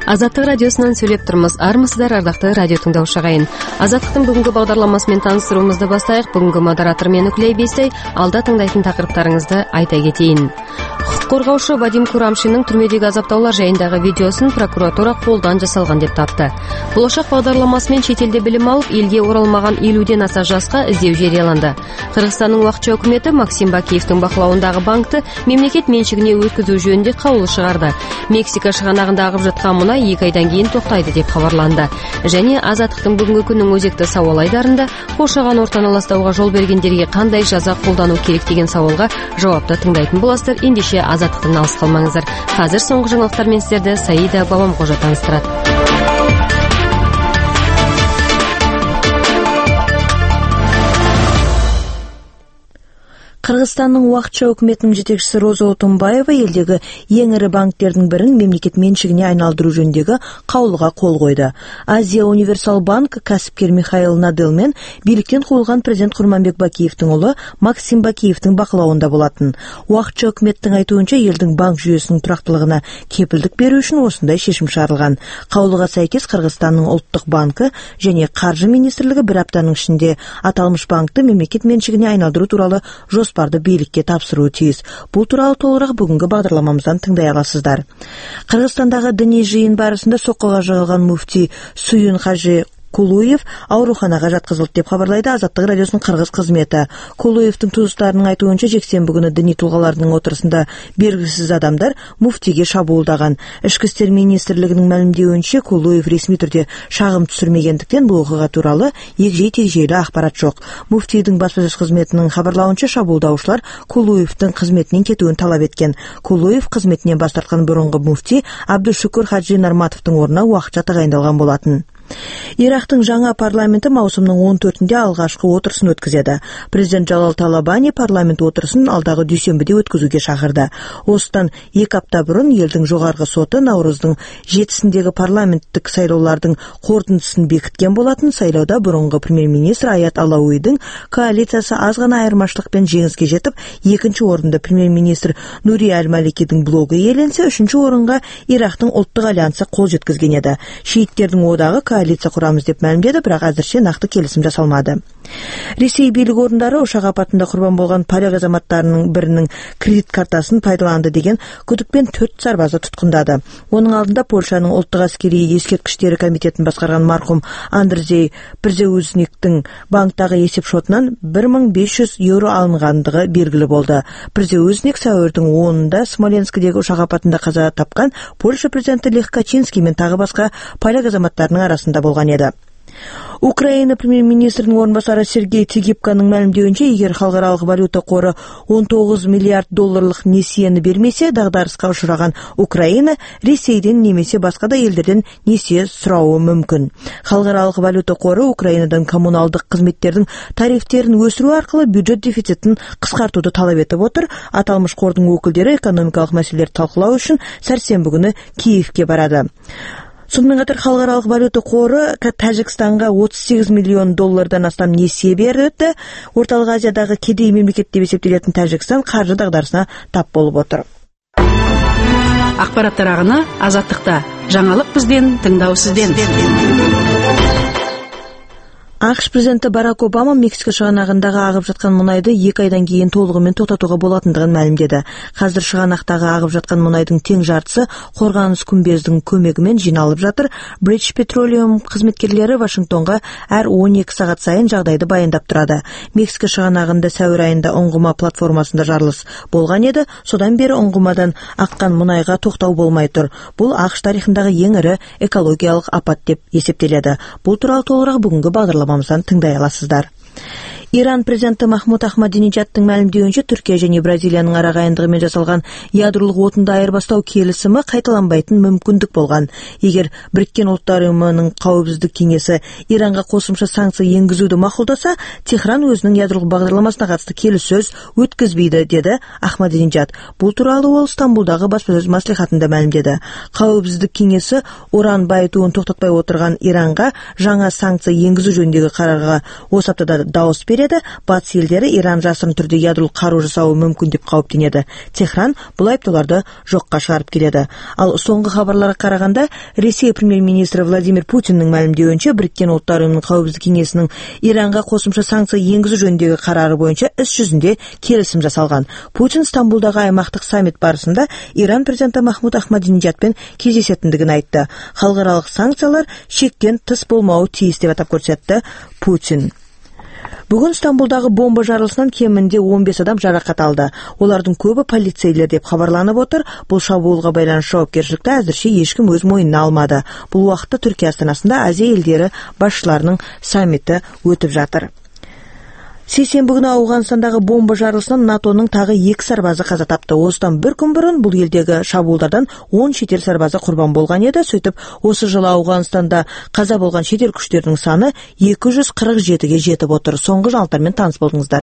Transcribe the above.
Азаттык радиосунан сүйлөп турмуз. Армысыздар, ардактуу радио тыңдоочу агайын. Азаттыктын бүгүнкү багдарламасы менен тааныштырууубузду бастайык. Бүгүнкү модератор мен Үклей Бейсей. Алда тыңдайтын такырыптарыңызды айта кетейин. Укук коргоочу Вадим Курамшинин түрмөдөгү азаптоолор жайындагы видеосун прокуратура колдон жасалган деп тапты. Болошок багдарламасы менен чет элде билим алып, элге оралмаган 50ден аса жашка издөө жарыяланды. Кыргызстандын убакча өкмөтү Максим Бакиевдин бакылауындагы банкты мемлекет менчигине өткөзүү жөнүндө кабыл чыгарды. Мексика шыганагында агып жаткан мунай 2 айдан кийин токтойт деп кабарланды. Және Азаттыктын бүгүнкү күнүн өзекти сабал айдарында кошогон ортаны ластауга жол бергендерге кандай жаза колдануу керек деген сабалга жаапты тыңдайтын боласыздар. Эндеше Азаттыктан алыс калмаңыздар. Азыр соңку жаңылыктар менен сиздерди Саида Бабамкожо тааныштырат. Кыргызстандын убакча өкмөтүнүн жетекчиси Роза Отунбаева элдеги эң ири банктердин бирин мемлекет менчигине айналдыруу жөнүндөгү каулуга кол койду. Азия Универсал банк касипкер Михаил Надел менен бийликтен куулган президент Курманбек Бакиевдин уулу Максим Бакиевдин бакылауында болатын. Убакча өкмөттүн айтуунча, элдин банк жүйөсүнүн турактуулугуна кепилдик берүү үчүн осундай чечим чыгарылган. Каулуга сайкес Кыргызстандын Улуттук банкы және Каржы министрлиги бир аптанын ичинде аталмыш банкты мемлекет менчигине айналдыруу тууралуу жоспарды бийликке тапсыруу тийиз. Бул тууралуу толугураак бүгүнкү багдарламамыздан тыңдай аласыздар. Кыргызстандагы диний жыйын барысында соккуга жыгылган муфтий Суюн Хажи Кулуев ооруканага жаткызылды деп кабарлайды Азаттык радиосунун кыргыз кызмети. Кулуевдин туудустарынын айтуунча, жексенби күнү диний тулгалардын отурусунда белгисиз адамдар муфтийге шабуулдаган. Ички иштер министрлигинин маалимдеуинче, Кулуев ресми түрдө шагым түшүрмөгөндүктөн бул окуга тууралуу эгжей-тегжейлүү акпарат жок. Муфтийдин баспасөз кызметинин кабарлауынча, шабуулдаушулар Кулуевдин кызметинен кетүүнү талап эткен. Кулуев кызметинен баш тарткан мурунку муфтий Абдушукур Хаджи Нарматовдун ордуна убакытча тагайындалган болатын. Ирактын жаңа парламенти маусымдын 14-нде алгачкы отурусун өткөзөдү. Президент Жалал Талабани парламент отурусун алдагы дүйшөмбүдө өткөзүүгө чакырды. Осудан 2 апта бурун элдин жогорку соту Навруздун 7-синдеги парламенттик сайлоолордун корутундусун бекиткен болатын. Сайлоодо мурунку премьер-министр Аят Алауидин коалициясы аз гана айырмачылык менен жеңиске жетип, 2-нчи орунда премьер-министр Нури Аль-Маликидин блогу ээленсе, 3-нчү орунга Ирактын Улуттук альянсы кол жеткизген эди. Шииттердин одагы коалиция курамыз деп маалимдеді, бирок азырча накты келисим жасалмады. Ресей бийлик орундары ушак апатында курбан болгон поляк азаматтарынын биринин кредит картасын пайдаланды деген күдүкпен 4 сарбазды туткундады. Онун алдында Польшанын улуттук аскерий эскерткичтери комитетин башкарган мархум Андрей Прзеузниктин банктагы эсеп шотунан 1500 евро алынгандыгы белгилүү болду. Прзеузник сәуірдүн 10-нда Смоленскидеги ушак апатында каза тапкан Польша президенти Лех Качинский менен тагы башка поляк азаматтарынын арасында болгон эди. Украина премьер-министринин орунбасары Сергей Тигипканын маалимдеуинче, эгер Халкаралык валюта кору 19 миллиард долларлык несиени бермесе, дагдарыска учураган Украина Ресейден немесе башка да элдерден несие сурауы мүмкүн. Халкаралык валюта кору Украинадан коммуналдык кызметтердин тарифтерин өсүрүү аркылуу бюджет дефицитин кыскартууду талап этип отур. Аталмыш кордун өкүлдөрү экономикалык маселелерди талкуулоо үчүн сәрсенбі күнү Киевке барады. Сонымен қатар Халкаралык валюта кору Тажикстанга 38 миллион доллардан астам несие берди. Орталык Азиядагы кедей мемлекет деп эсептелетін Тажикстан каржы дагдарысына тап болуп отур. Акпараттар агыны Азаттыкта. Жаңалык бизден, тыңдоо сизден. АКШ президенти Барак Обама Мексика шыганагындагы агып жаткан мунайды 2 айдан кийин толугу менен токтотууга болатындыгын маалимдеди. Азыр шыганактагы агып жаткан мунайдын тең жартысы Корганыс күмбездин көмөгү менен жиналып жатыр. British Petroleum кызметкерлери Вашингтонго ар 12 сагат сайын жагдайды баяндап турады. Мексика шыганагында сәуір айында оңгума платформасында жарылыш болгон эди. Содан бери оңгумадан аккан мунайга токтоо болмой тур. Бул АКШ тарыхындагы эң ири экологиялык апат деп эсептеледі. Бул тууралуу толугураак бүгүнкү багдарламамыздан тыңдай аласыздар. Иран президенти Махмуд Ахмадинежадтын маалимдеуинче, Түркия және Бразилиянын арагайындыгы менен жасалган ядролук отунду айырбастоо келисими кайталанбайтын мүмкүндүк болгон. Эгер Бириккен Улуттар Уюмунун Коопсуздук кеңеси Иранга кошумча санкция энгизүүдү макулдаса, Техран өзүнүн ядролук багдарламасына катысты келиссөз өткөзбөйдү, деди Ахмадинежад. Бул тууралуу ол Стамбулдагы баспасөз маслихатында маалимдеди. Коопсуздук кеңеси уран байытуун токтотпой отурган Иранга жаңа санкция энгизүү жөнүндөгү карарга осы аптада дауыс берет. береді. Батыс елдері Иран жасырын түрде ядролық қару жасауы мүмкін деп қауіптенеді. Техран бұл айыптауларды жоққа шығарып келеді. Ал соңғы хабарларға қарағанда, Ресей премьер-министрі Владимир Путиннің мәлімдеуінше, Біріккен Ұлттар ұйымының қауіпсіздік кеңесінің Иранға қосымша санкция енгізу жөніндегі қарары бойынша іс жүзінде келісім жасалған. Путин Стамбулдағы аймақтық саммит барысында Иран президенті Махмуд Ахмадинежадпен кездесетіндігін айтты. Халықаралық санкциялар шектен тыс болмауы тиіс деп атап көрсетті Путин. Бүгін Стамбулдағы бомба жарылысынан кемінде 15 адам жарақат алды. Олардың көбі полицейлер деп хабарланып отыр. Бұл шабуылға байланысты жауапкершілікті әзірше ешкім өз мойнына алмады. Бұл уақытта Түркия астанасында Азия елдері басшыларының саммиті өтіп жатыр. Сейсенбі күні Ауғанстандағы бомба жарылысынан НАТОның тағы 2 сарбазы қаза тапты. Осыдан бір күн бұрын бұл елдегі шабуылдардан 10 шетел сарбазы құрбан болған еді. Сөйтіп, осы жылы Ауғанстанда қаза болған шетел күштерінің саны 247-ге жетіп отыр. Соңғы жаңалықтармен таныс болдыңыздар.